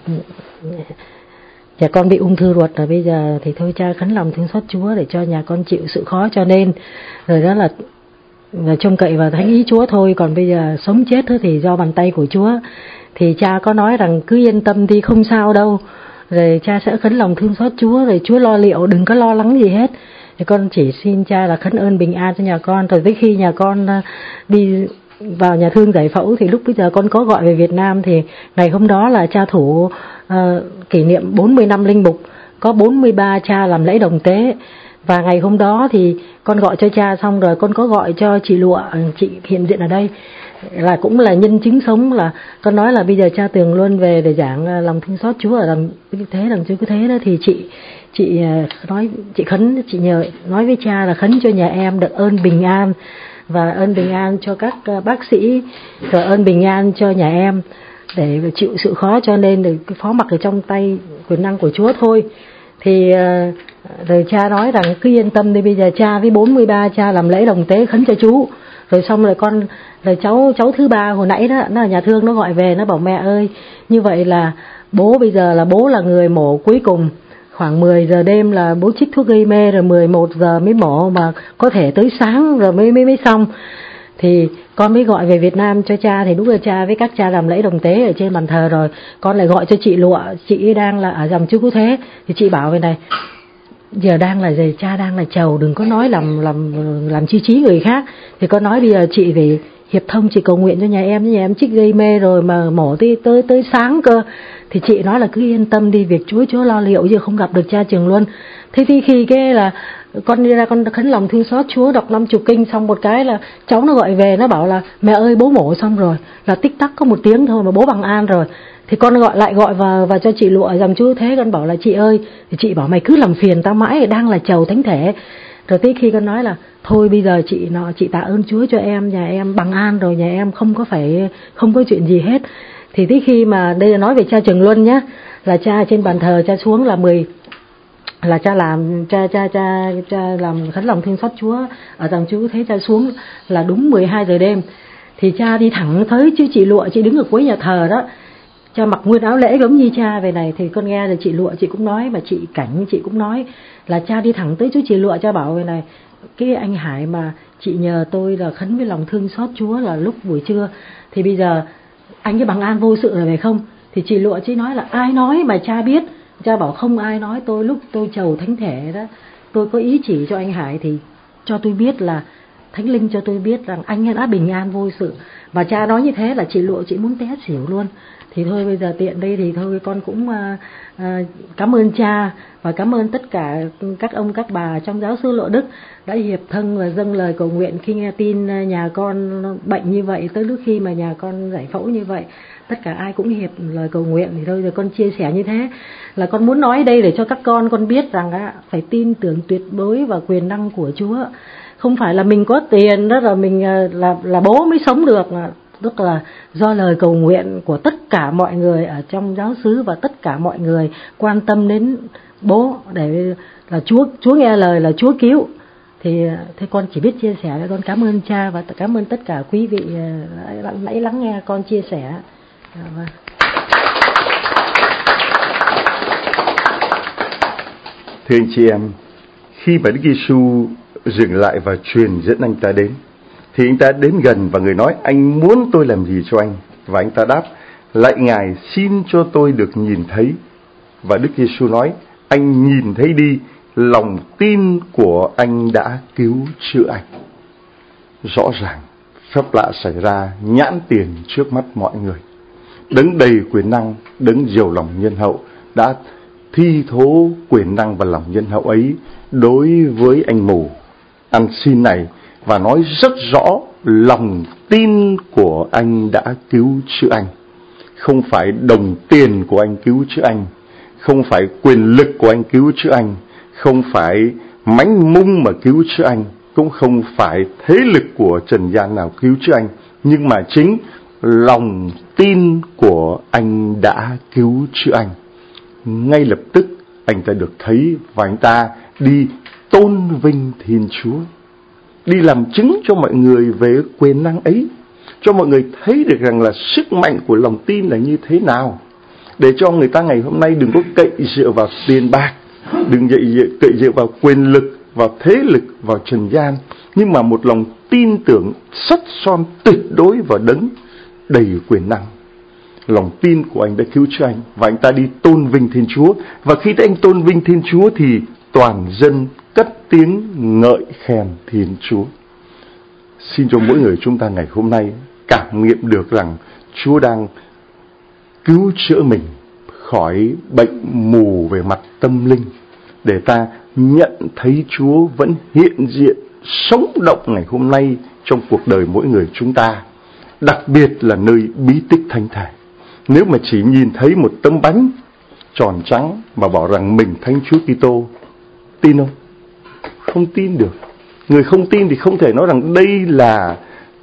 Speaker 7: nhà con bị ung thư ruột rồi, bây giờ thì thôi cha khấn lòng thương xót Chúa để cho nhà con chịu sự khó cho nên. Rồi đó là, là trông cậy vào thánh ý Chúa thôi, còn bây giờ sống chết thì do bàn tay của Chúa. Thì cha có nói rằng cứ yên tâm đi, không sao đâu, rồi cha sẽ khấn lòng thương xót Chúa, rồi Chúa lo liệu, đừng có lo lắng gì hết. Thì con chỉ xin cha là khấn ơn bình an cho nhà con. Rồi tới khi nhà con đi vào nhà thương giải phẫu thì lúc bây giờ con có gọi về Việt Nam, thì ngày hôm đó là cha thủ uh, kỷ niệm bốn mươi năm linh mục, có bốn mươi ba cha làm lễ đồng tế. Và ngày hôm đó thì con gọi cho cha xong rồi con có gọi cho chị Lụa, chị hiện diện ở đây, là cũng là nhân chứng sống, là con nói là bây giờ cha Tường Luân về để giảng lòng thương xót Chúa ở làm thế làm Chúa cứ thế đó, thì chị chị nói chị khấn, chị nhờ nói với cha là khấn cho nhà em được ơn bình an, và ơn bình an cho các bác sĩ, rồi ơn bình an cho nhà em để chịu sự khó, cho nên được phó mặc ở trong tay quyền năng của Chúa thôi. Thì rồi cha nói rằng cứ yên tâm đi, bây giờ cha với bốn mươi ba cha làm lễ đồng tế khấn cho chú. Rồi xong rồi con, rồi cháu cháu thứ ba hồi nãy đó, nó ở nhà thương, nó gọi về, nó bảo mẹ ơi, như vậy là bố bây giờ là bố là người mổ cuối cùng, khoảng mười giờ đêm là bố chích thuốc gây mê, rồi mười một giờ mới mổ, mà có thể tới sáng rồi mới mới mới xong. Thì con mới gọi về Việt Nam cho cha, thì lúc giờ cha với các cha làm lễ đồng tế ở trên bàn thờ rồi, con lại gọi cho chị Lụa, chị đang là ở dòng Chúa Cứu Thế, thì chị bảo về này, giờ đang là gì, cha đang là chầu, đừng có nói làm làm làm chi trí người khác. Thì con nói bây giờ chị phải hiệp thông, chị cầu nguyện cho nhà em, nhà em chích gây mê rồi mà mổ tới tới tới sáng cơ. Thì chị nói là cứ yên tâm đi, việc Chúa Chúa lo liệu, giờ không gặp được cha Trường Luân. Thế thì khi cái là con đi ra con khấn lòng thương xót Chúa, đọc năm chục kinh xong một cái là cháu nó gọi về, nó bảo là mẹ ơi bố mổ xong rồi, là tích tắc có một tiếng thôi mà bố bằng an rồi. Thì con gọi lại gọi vào và cho chị Lụa dòng Chúa Thế, con bảo là chị ơi, thì chị bảo mày cứ làm phiền tao mãi, đang là chầu thánh thể. Rồi tới khi con nói là thôi bây giờ chị nó chị tạ ơn Chúa cho em, nhà em bằng an rồi, nhà em không có phải không có chuyện gì hết. Thì tới khi mà đây là nói về cha Trường Luân nhá, là cha trên bàn thờ cha xuống là mười là cha làm cha cha cha cha làm khấn lòng thương xót Chúa ở dòng Chúa Thế, cha xuống là đúng mười hai giờ đêm. Thì cha đi thẳng tới chứ chị Lụa, chị đứng ở cuối nhà thờ đó, cha mặc nguyên áo lễ giống như cha về này. Thì con nghe rồi chị Lụa chị cũng nói, mà chị Cảnh chị cũng nói là cha đi thẳng tới chú chị Lụa, cha bảo về này, cái anh Hải mà chị nhờ tôi là khấn với lòng thương xót Chúa là lúc buổi trưa, thì bây giờ anh ấy bằng an vô sự rồi phải không? Thì chị Lụa chị nói là ai nói mà cha biết. Cha bảo không ai nói, tôi lúc tôi chầu thánh thể đó, tôi có ý chỉ cho anh Hải thì cho tôi biết là Thánh Linh cho tôi biết rằng anh ấy đã bình an vô sự. Và cha nói như thế là chị Lụa chị muốn té xỉu luôn. Thì thôi bây giờ tiện đây thì thôi con cũng uh, uh, cảm ơn cha và cảm ơn tất cả các ông các bà trong giáo xứ Lộ Đức đã hiệp thân và dâng lời cầu nguyện khi nghe tin nhà con bệnh như vậy, tới lúc khi mà nhà con giải phẫu như vậy, tất cả ai cũng hiệp lời cầu nguyện. Thì thôi giờ con chia sẻ như thế là con muốn nói đây để cho các con con biết rằng á, phải tin tưởng tuyệt đối vào quyền năng của Chúa. Không phải là mình có tiền đó rồi mình là là bố mới sống được, tức là do lời cầu nguyện của tất cả mọi người ở trong giáo xứ và tất cả mọi người quan tâm đến bố, để là Chúa Chúa nghe lời là Chúa cứu. Thì thế con chỉ biết chia sẻ với con cảm ơn cha và cảm ơn tất cả quý vị đã nãy lắng nghe con chia sẻ. Vâng.
Speaker 2: Thưa anh chị em, khi mà Đức Giêsu dừng lại và truyền dẫn anh ta đến, thì anh ta đến gần và người nói, anh muốn tôi làm gì cho anh? Và anh ta đáp, lạy Ngài xin cho tôi được nhìn thấy. Và Đức Giêsu nói, anh nhìn thấy đi, lòng tin của anh đã cứu chữa anh. Rõ ràng phép lạ xảy ra nhãn tiền trước mắt mọi người. Đấng đầy quyền năng, đấng giàu lòng nhân hậu đã thi thố quyền năng và lòng nhân hậu ấy đối với anh mù ăn xin này, và nói rất rõ lòng tin của anh đã cứu chữa anh. Không phải đồng tiền của anh cứu chữa anh, không phải quyền lực của anh cứu chữa anh, không phải mánh mung mà cứu chữa anh, cũng không phải thế lực của trần gian nào cứu chữa anh, nhưng mà chính lòng tin của anh đã cứu chữa anh. Ngay lập tức anh ta được thấy và anh ta đi tôn vinh Thiên Chúa, đi làm chứng cho mọi người về quyền năng ấy, cho mọi người thấy được rằng là sức mạnh của lòng tin là như thế nào, để cho người ta ngày hôm nay đừng có cậy dựa vào tiền bạc, đừng cậy dựa vào quyền lực, vào thế lực, vào trần gian, nhưng mà một lòng tin tưởng sắt son tuyệt đối vào đấng đầy quyền năng. Lòng tin của anh đã cứu cho anh và anh ta đi tôn vinh Thiên Chúa. Và khi anh tôn vinh Thiên Chúa thì toàn dân cất tiếng ngợi khen Thiên Chúa. Xin cho mỗi người chúng ta ngày hôm nay cảm nghiệm được rằng Chúa đang cứu chữa mình khỏi bệnh mù về mặt tâm linh, để ta nhận thấy Chúa vẫn hiện diện sống động ngày hôm nay trong cuộc đời mỗi người chúng ta, đặc biệt là nơi bí tích thánh thể. Nếu mà chỉ nhìn thấy một tấm bánh tròn trắng mà bảo rằng mình Thánh Chúa Kitô, tin không? Không tin được. Người không tin thì không thể nói rằng đây là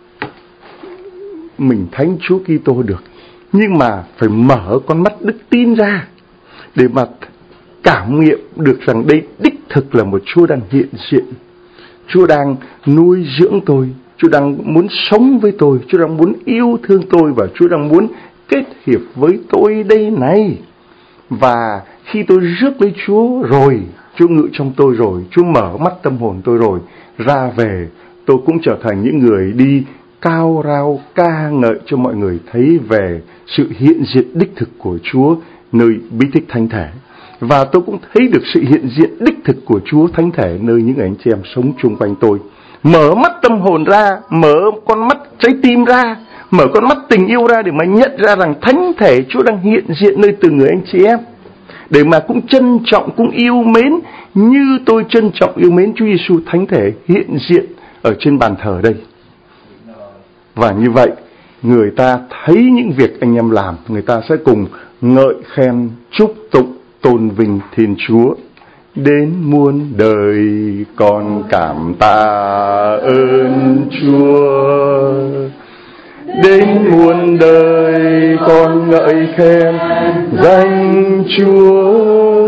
Speaker 2: mình Thánh Chúa Kitô được. Nhưng mà phải mở con mắt đức tin ra để mà cảm nghiệm được rằng đây đích thực là một Chúa đang hiện diện. Chúa đang nuôi dưỡng tôi, Chúa đang muốn sống với tôi, Chúa đang muốn yêu thương tôi, và Chúa đang muốn kết hiệp với tôi đây này. Và khi tôi rước lấy Chúa rồi, Chúa ngự trong tôi rồi, Chúa mở mắt tâm hồn tôi rồi, ra về tôi cũng trở thành những người đi cao rao ca ngợi cho mọi người thấy về sự hiện diện đích thực của Chúa nơi bí tích thánh thể. Và tôi cũng thấy được sự hiện diện đích thực của Chúa thánh thể nơi những anh chị em sống chung quanh tôi. Mở mắt tâm hồn ra, mở con mắt trái tim ra, mở con mắt tình yêu ra để mà nhận ra rằng thánh thể Chúa đang hiện diện nơi từng người anh chị em, để mà cũng trân trọng, cũng yêu mến như tôi trân trọng yêu mến Chúa Giêsu thánh thể hiện diện ở trên bàn thờ đây. Và như vậy, người ta thấy những việc anh em làm, người ta sẽ cùng ngợi khen, chúc tụng, tôn vinh Thiên Chúa. Đến muôn đời con cảm tạ ơn Chúa, đến muôn đời con ngợi khen danh Chúa.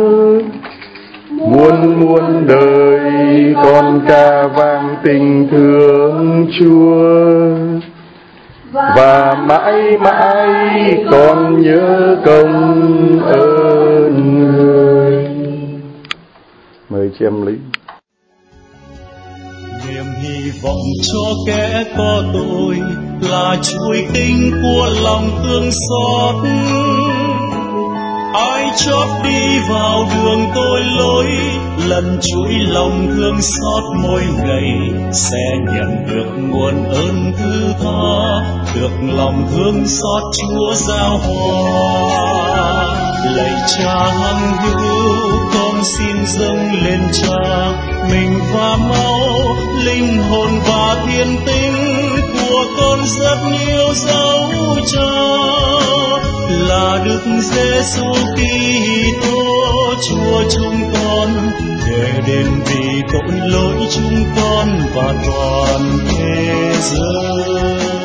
Speaker 2: Muôn muôn đời con ca vang tình thương Chúa, và mãi mãi con nhớ công ơn người. Mời chị em Lý.
Speaker 1: Niềm hy vọng cho kẻ có tội là chuỗi tinh của lòng thương xót. Ai chót đi vào đường tội lỗi, lần chuỗi lòng thương xót mỗi ngày, sẽ nhận được nguồn ơn thứ tha, được lòng thương xót Chúa giao hòa. Lạy Cha hằng hữu, con xin dâng lên Cha mình và máu, linh hồn và thiên tính của con rất yêu dấu Cha, là Đức Giêsu Kitô Chúa chúng con, để đền vì tội lỗi chúng con và toàn thế giới.